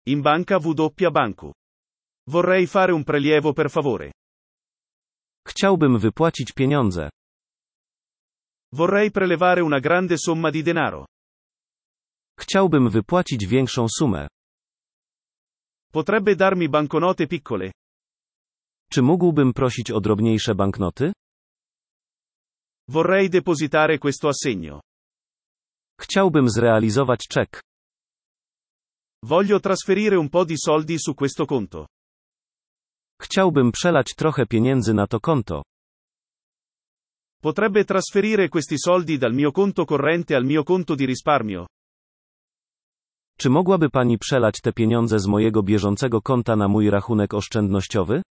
In banca W Banku. Vorrei fare un prelievo per favore. Chciałbym wypłacić pieniądze. Vorrei prelevare una grande somma di denaro. Chciałbym wypłacić większą sumę. Potrebbe darmi banconote piccole? Czy mógłbym prosić o drobniejsze banknoty? Vorrei depositare questo assegno. Chciałbym zrealizować czek. Voglio trasferire un po' di soldi su questo conto. Chciałbym przelać trochę pieniędzy na to konto. Potrebbe trasferire questi soldi dal mio conto corrente al mio conto di risparmio? Czy mogłaby pani przelać te pieniądze z mojego bieżącego konta na mój rachunek oszczędnościowy?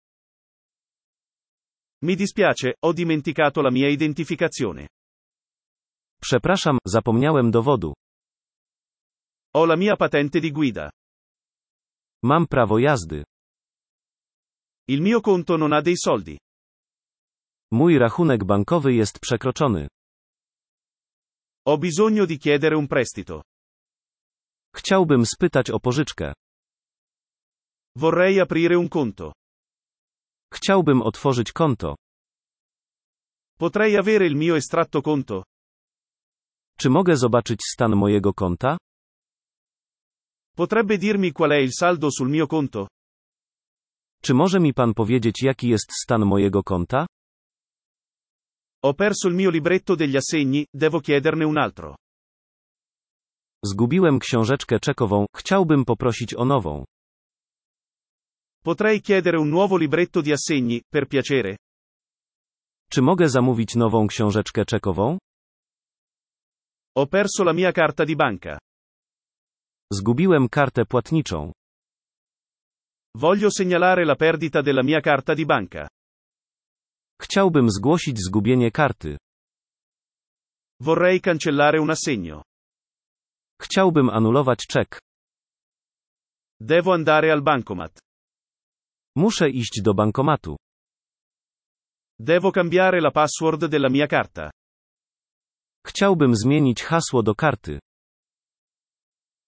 Mi dispiace, ho dimenticato la mia identificazione. Przepraszam, zapomniałem dowodu. Ho la mia patente di guida. Mam prawo jazdy. Il mio conto non ha dei soldi. Mój rachunek bankowy jest przekroczony. Ho bisogno di chiedere un prestito. Chciałbym spytać o pożyczkę. Vorrei aprire un conto. Chciałbym otworzyć konto. Potrei avere il mio estratto conto? Czy mogę zobaczyć stan mojego konta? Potrebbe dirmi qual è il saldo sul mio conto? Czy może mi pan powiedzieć, jaki jest stan mojego konta? Ho perso il mio libretto degli assegni, devo chiederne un altro. Zgubiłem książeczkę czekową, chciałbym poprosić o nową. Potrei chiedere un nuovo libretto di assegni, per piacere? Czy mogę zamówić nową książeczkę czekową? Ho perso la mia carta di banca. Zgubiłem kartę płatniczą. Voglio segnalare la perdita della mia carta di banca. Chciałbym zgłosić zgubienie karty. Vorrei cancellare un assegno. Chciałbym anulować czek. Devo andare al bancomat. Muszę iść do bankomatu. Devo cambiare la password della mia carta. Chciałbym zmienić hasło do karty.